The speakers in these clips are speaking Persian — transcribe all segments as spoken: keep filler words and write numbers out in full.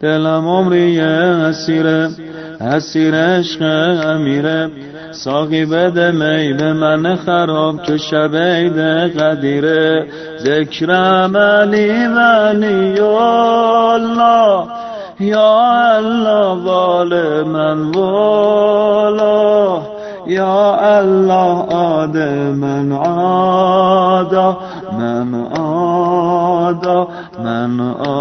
دلم عمری اسیره، اسیر عشق امیره. ساقی بده می به من خراب که شب عید قدیره. ذکرم علی ولی الله، یا الله وال من والا، یا الله عاد من عادا، من عادا، من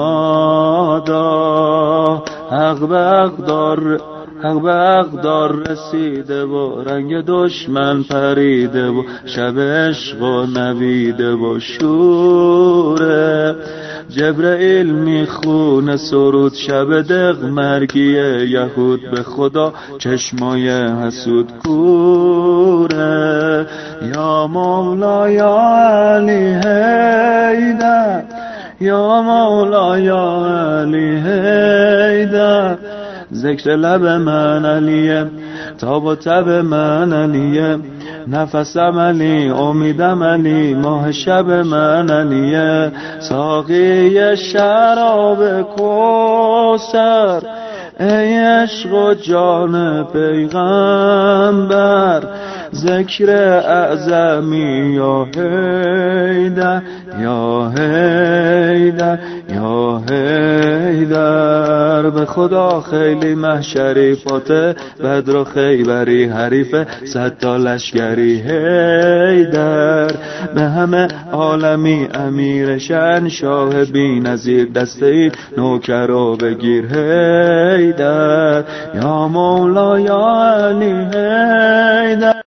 عادا. حق به حقدار، حق به حقدار رسیده و رنگ دشمن پریده و شب عشق و نویده و شوره. جبرئیل میخونه سرود شب دق مرگی یهود. به خدا چشمای حسود کوره. یا مولا یا علی حیدر، یا مولا یا علی حیدر. ذکر لب من علیه، تاب و تب من علیه. نفسم علی، امیدم علی، ماه شب من علیه. ساقی شراب کوثر، ای عشق و جان پیغمبر. ذکر اعظمی یا حیدر، یا حیدر، یا حیدر. به خدا خیلی محشری فاتح بدر و خیبری حریف صد تا لشکری حیدر. به همه عالمی امیر شن شاه بی نظیر. دست این نوکر رو بگیر حیدر. یا مولا یا علی حیدر.